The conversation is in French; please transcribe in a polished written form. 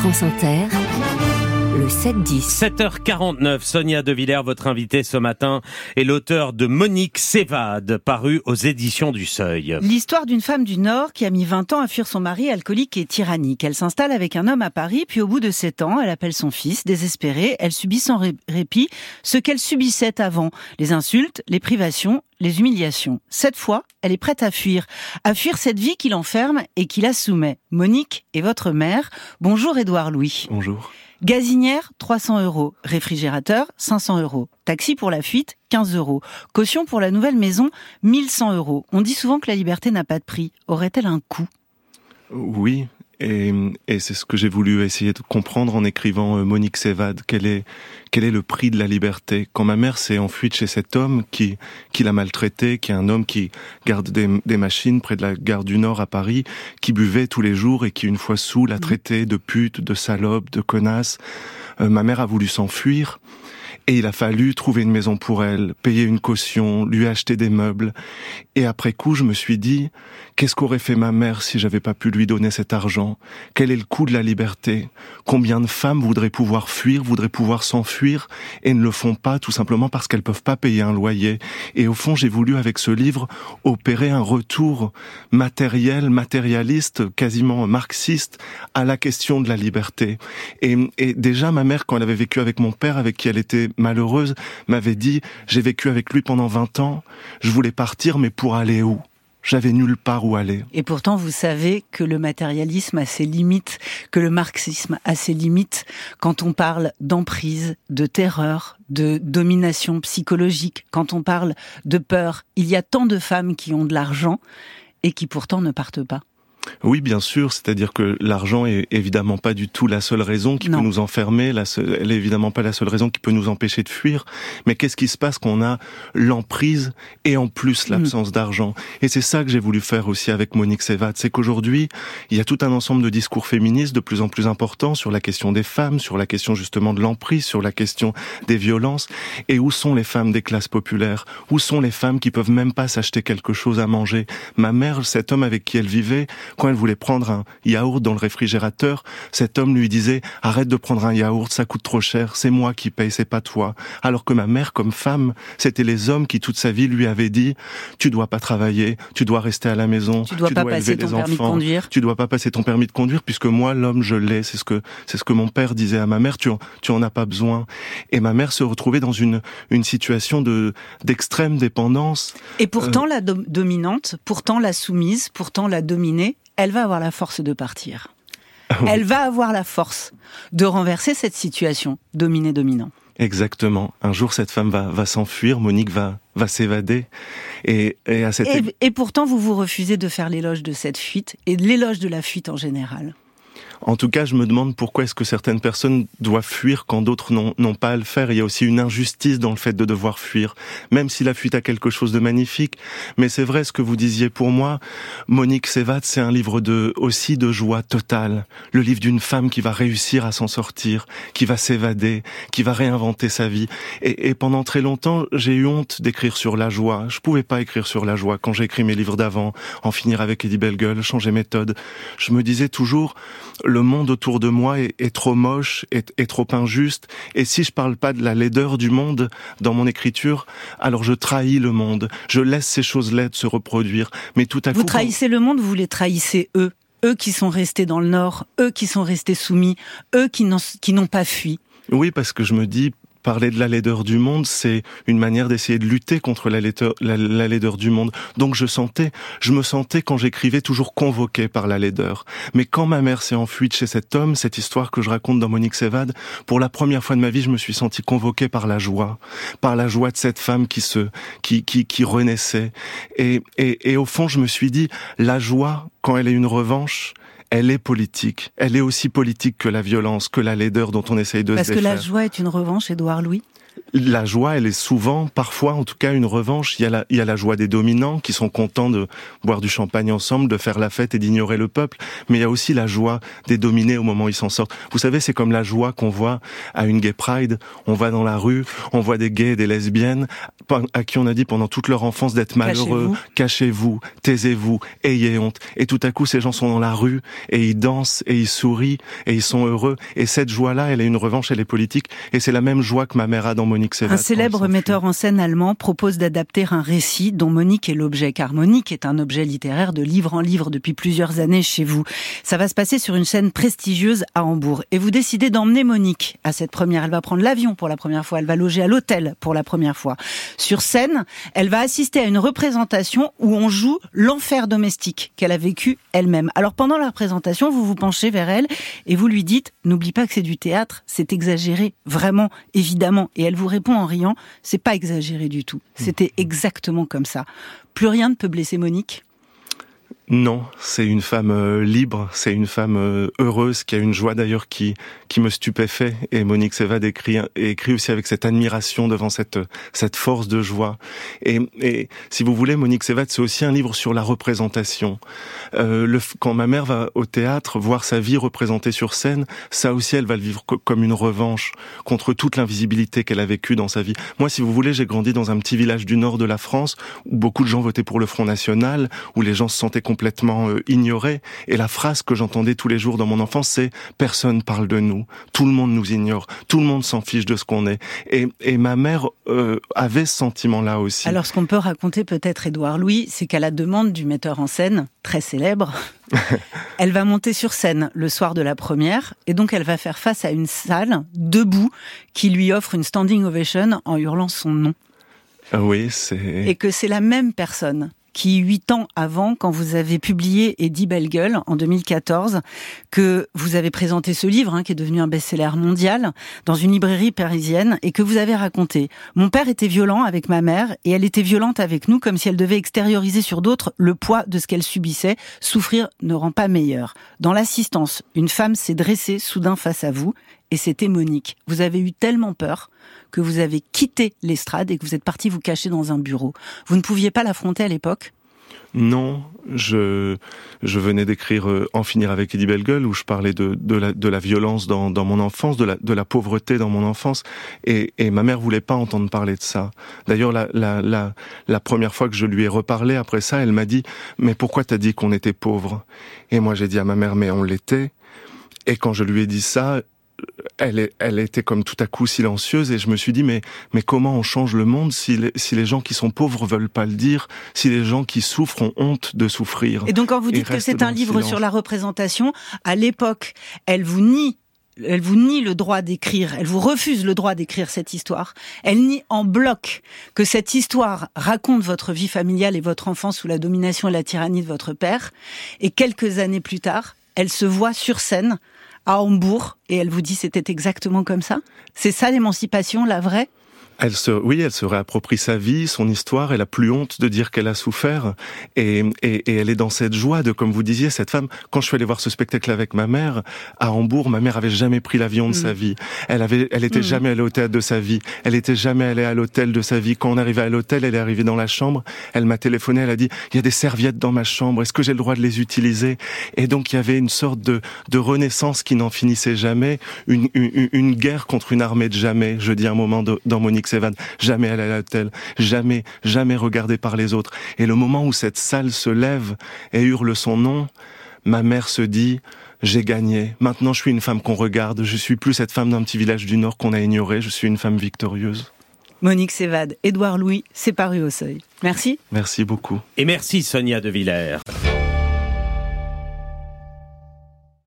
France Inter, le 7-10. 7h49, Sonia De Villers, votre invitée ce matin, est l'auteur de Monique s'évade, paru aux éditions du Seuil. L'histoire d'une femme du Nord qui a mis 20 ans à fuir son mari alcoolique et tyrannique. Elle s'installe avec un homme à Paris, puis au bout de 7 ans, elle appelle son fils. Désespérée, elle subit sans répit ce qu'elle subissait avant. Les insultes, les privations, les humiliations. Cette fois, elle est prête à fuir cette vie qui l'enferme et qui la soumet. Monique est votre mère. Bonjour Édouard Louis. Bonjour. Gazinière, 300 €. Réfrigérateur, 500 €. Taxi pour la fuite, 15 €. Caution pour la nouvelle maison, 1100 €. On dit souvent que la liberté n'a pas de prix. Aurait-elle un coût ? Oui, et c'est ce que j'ai voulu essayer de comprendre en écrivant Monique s'évade. Quel est le prix de la liberté ? Quand ma mère s'est enfuie de chez cet homme qui l'a maltraitée, qui est un homme qui garde des machines près de la gare du Nord à Paris, qui buvait tous les jours et qui, une fois sous, l'a traitée de pute, de salope, de connasse, ma mère a voulu s'enfuir. Et il a fallu trouver une maison pour elle, payer une caution, lui acheter des meubles. Et après coup, je me suis dit, qu'est-ce qu'aurait fait ma mère si j'avais pas pu lui donner cet argent ? Quel est le coût de la liberté ? Combien de femmes voudraient pouvoir fuir, voudraient pouvoir s'enfuir et ne le font pas tout simplement parce qu'elles peuvent pas payer un loyer ? Et au fond, j'ai voulu avec ce livre opérer un retour matérialiste, quasiment marxiste à la question de la liberté. Et déjà, ma mère, quand elle avait vécu avec mon père, avec qui elle était malheureuse, m'avait dit « J'ai vécu avec lui pendant 20 ans, je voulais partir, mais pour aller où ? J'avais nulle part où aller. » Et pourtant, vous savez que le matérialisme a ses limites, que le marxisme a ses limites quand on parle d'emprise, de terreur, de domination psychologique, quand on parle de peur. Il y a tant de femmes qui ont de l'argent et qui pourtant ne partent pas. Oui, bien sûr, c'est-à-dire que l'argent est évidemment pas du tout la seule raison qui peut nous enfermer, elle est évidemment pas la seule raison qui peut nous empêcher de fuir, mais qu'est-ce qui se passe quand on a l'emprise et en plus l'absence d'argent ? Et c'est ça que j'ai voulu faire aussi avec Monique s'évade, c'est qu'aujourd'hui, il y a tout un ensemble de discours féministes de plus en plus importants sur la question des femmes, sur la question justement de l'emprise, sur la question des violences, et où sont les femmes des classes populaires ? Où sont les femmes qui peuvent même pas s'acheter quelque chose à manger ? Ma mère, cet homme avec qui elle vivait, quand elle voulait prendre un yaourt dans le réfrigérateur, cet homme lui disait « Arrête de prendre un yaourt, ça coûte trop cher, c'est moi qui paye, c'est pas toi. » Alors que ma mère, comme femme, c'était les hommes qui toute sa vie lui avaient dit « Tu dois pas travailler, tu dois rester à la maison, tu dois élever les enfants, tu dois pas passer ton permis de conduire puisque moi, l'homme, je l'ai. » C'est ce que mon père disait à ma mère, tu en as pas besoin. Et ma mère se retrouvait dans une situation d'extrême dépendance. Et pourtant, la dominante, pourtant la soumise, pourtant la dominée, elle va avoir la force de partir. Elle va avoir la force de renverser cette situation dominé-dominant. Exactement. Un jour, cette femme va s'enfuir, Monique va s'évader. Et pourtant, vous refusez de faire l'éloge de cette fuite et l'éloge de la fuite en général. En tout cas, je me demande pourquoi est-ce que certaines personnes doivent fuir quand d'autres n'ont pas à le faire. Il y a aussi une injustice dans le fait de devoir fuir, même si la fuite a quelque chose de magnifique. Mais c'est vrai ce que vous disiez pour moi. Monique s'évade, c'est un livre aussi de joie totale. Le livre d'une femme qui va réussir à s'en sortir, qui va s'évader, qui va réinventer sa vie. Et pendant très longtemps, j'ai eu honte d'écrire sur la joie. Je pouvais pas écrire sur la joie. Quand j'ai écrit mes livres d'avant, En finir avec Eddie Bellegueule, Changer méthode, je me disais toujours... Le monde autour de moi est trop moche, est trop injuste. Et si je parle pas de la laideur du monde dans mon écriture, alors je trahis le monde. Je laisse ces choses laides se reproduire. Mais tout à coup... Vous trahissez le monde, vous les trahissez eux. Eux qui sont restés dans le Nord, eux qui sont restés soumis, eux qui n'ont pas fui. Oui, parce que je me dis... Parler de la laideur du monde, c'est une manière d'essayer de lutter contre la laideur du monde. Donc je me sentais quand j'écrivais toujours convoqué par la laideur. Mais quand ma mère s'est enfuie de chez cet homme, cette histoire que je raconte dans Monique s'évade, pour la première fois de ma vie, je me suis senti convoqué par la joie de cette femme qui renaissait. Et au fond, je me suis dit, la joie, quand elle est une revanche, elle est politique. Elle est aussi politique que la violence, que la laideur dont on essaye de se défaire. Parce que la joie est une revanche, Édouard Louis ? la joie, elle est souvent, parfois en tout cas, une revanche. Il y a la joie des dominants qui sont contents de boire du champagne ensemble, de faire la fête et d'ignorer le peuple. Mais il y a aussi la joie des dominés au moment où ils s'en sortent. Vous savez, c'est comme la joie qu'on voit à une gay pride. On va dans la rue, on voit des gays et des lesbiennes à qui on a dit pendant toute leur enfance d'être malheureux. Cachez-vous, taisez-vous, ayez honte. Et tout à coup, ces gens sont dans la rue et ils dansent et ils sourient et ils sont heureux. Et cette joie-là, elle est une revanche, elle est politique. Et c'est la même joie que ma mère a dans Monique Sévad. Un célèbre metteur en scène allemand propose d'adapter un récit dont Monique est l'objet, car Monique est un objet littéraire de livre en livre depuis plusieurs années chez vous. Ça va se passer sur une scène prestigieuse à Hambourg. Et vous décidez d'emmener Monique à cette première. Elle va prendre l'avion pour la première fois, elle va loger à l'hôtel pour la première fois. Sur scène, elle va assister à une représentation où on joue l'enfer domestique qu'elle a vécu elle-même. Alors pendant la représentation, vous vous penchez vers elle et vous lui dites « N'oublie pas que c'est du théâtre, c'est exagéré, vraiment, évidemment ». Et elle vous répond en riant « C'est pas exagéré du tout, c'était exactement comme ça ». Plus rien ne peut blesser Monique ? Non, c'est une femme libre, c'est une femme heureuse, qui a une joie d'ailleurs qui me stupéfait. Et Monique Sévad écrit aussi avec cette admiration devant cette force de joie. Et si vous voulez, Monique Sévad, c'est aussi un livre sur la représentation. Quand ma mère va au théâtre voir sa vie représentée sur scène, ça aussi, elle va le vivre comme une revanche contre toute l'invisibilité qu'elle a vécue dans sa vie. Moi, si vous voulez, j'ai grandi dans un petit village du nord de la France où beaucoup de gens votaient pour le Front National, où les gens se sentaient complètement ignorés. Et la phrase que j'entendais tous les jours dans mon enfance, c'est « Personne parle de nous, tout le monde nous ignore, tout le monde s'en fiche de ce qu'on est ». Et ma mère avait ce sentiment-là aussi. Alors ce qu'on peut raconter peut-être, Édouard Louis, c'est qu'à la demande du metteur en scène, très célèbre, elle va monter sur scène le soir de la première, et donc elle va faire face à une salle, debout, qui lui offre une standing ovation en hurlant son nom. Oui, c'est... Et que c'est la même personne qui, 8 ans avant, quand vous avez publié Eddie Belle Gueule, en 2014, que vous avez présenté ce livre, qui est devenu un best-seller mondial, dans une librairie parisienne, et que vous avez raconté. Mon père était violent avec ma mère, et elle était violente avec nous, comme si elle devait extérioriser sur d'autres le poids de ce qu'elle subissait. Souffrir ne rend pas meilleur. Dans l'assistance, une femme s'est dressée soudain face à vous, et c'était Monique. Vous avez eu tellement peur que vous avez quitté l'estrade et que vous êtes parti vous cacher dans un bureau. Vous ne pouviez pas l'affronter à l'époque ? Non, je venais d'écrire En finir avec Eddie Belle Gueule, où je parlais de la violence dans mon enfance, de la pauvreté dans mon enfance, et ma mère voulait pas entendre parler de ça. D'ailleurs, la première fois que je lui ai reparlé après ça, elle m'a dit « Mais pourquoi t'as dit qu'on était pauvre ?» Et moi j'ai dit à ma mère « Mais on l'était ». Et quand je lui ai dit ça, elle était comme tout à coup silencieuse, et je me suis dit mais comment on change le monde si les gens qui sont pauvres veulent pas le dire, si les gens qui souffrent ont honte de souffrir. Et donc quand vous dites que c'est un livre sur la représentation, à l'époque, elle vous nie le droit d'écrire, elle vous refuse le droit d'écrire cette histoire. Elle nie en bloc que cette histoire raconte votre vie familiale et votre enfance sous la domination et la tyrannie de votre père. Et quelques années plus tard, elle se voit sur scène à Hambourg, et elle vous dit c'était exactement comme ça ? C'est ça l'émancipation, la vraie ? Elle se réapproprie sa vie, son histoire, elle a plus honte de dire qu'elle a souffert, et elle est dans cette joie de, comme vous disiez, cette femme. Quand je suis allé voir ce spectacle avec ma mère, à Hambourg, ma mère avait jamais pris l'avion de sa vie. Elle était jamais allée au théâtre de sa vie. Elle était jamais allée à l'hôtel de sa vie. Quand on arrivait à l'hôtel, elle est arrivée dans la chambre, elle m'a téléphoné, elle a dit, il y a des serviettes dans ma chambre, est-ce que j'ai le droit de les utiliser? Et donc il y avait une sorte de renaissance qui n'en finissait jamais, une guerre contre une armée de jamais, je dis un moment dans Monique Sévad, jamais aller à l'hôtel, jamais regardé par les autres. Et le moment où cette salle se lève et hurle son nom, ma mère se dit « J'ai gagné, maintenant je suis une femme qu'on regarde, je suis plus cette femme d'un petit village du Nord qu'on a ignorée, je suis une femme victorieuse ». Monique Sévad, Édouard Louis, c'est paru au Seuil. Merci. Merci beaucoup. Et merci Sonia De Villers.